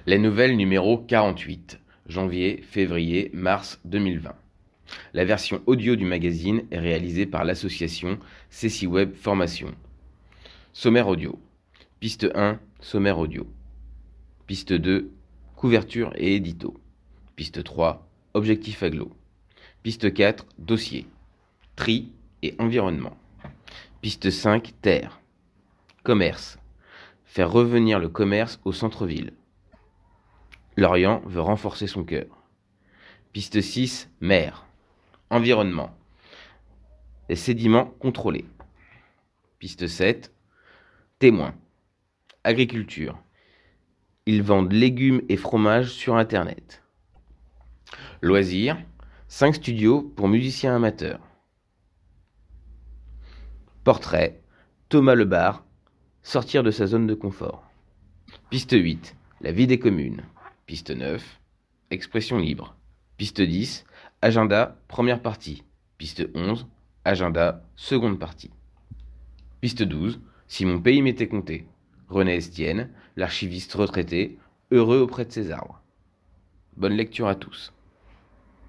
Les nouvelles numéro 48, janvier, février, mars 2020. La version audio du magazine est réalisée par l'association Ceci Web Formation. Sommaire audio. Piste 1, sommaire audio. Piste 2, couverture et édito. Piste 3, objectif aglo. Piste 4, dossier. Tri et environnement. Piste 5, terre. Commerce. Faire revenir le commerce au centre-ville. Lorient veut renforcer son cœur. Piste 6, mer. Environnement. Les sédiments contrôlés. Piste 7, témoin. Agriculture. Ils vendent légumes et fromages sur Internet. Loisirs. 5 studios pour musiciens amateurs. Portrait. Thomas Lebar. Sortir de sa zone de confort. Piste 8. La vie des communes. Piste 9. Expression libre. Piste 10. Agenda, première partie. Piste 11. Agenda, seconde partie. Piste 12. Si mon pays m'était compté. René Estienne, l'archiviste retraité, heureux auprès de ses arbres. Bonne lecture à tous.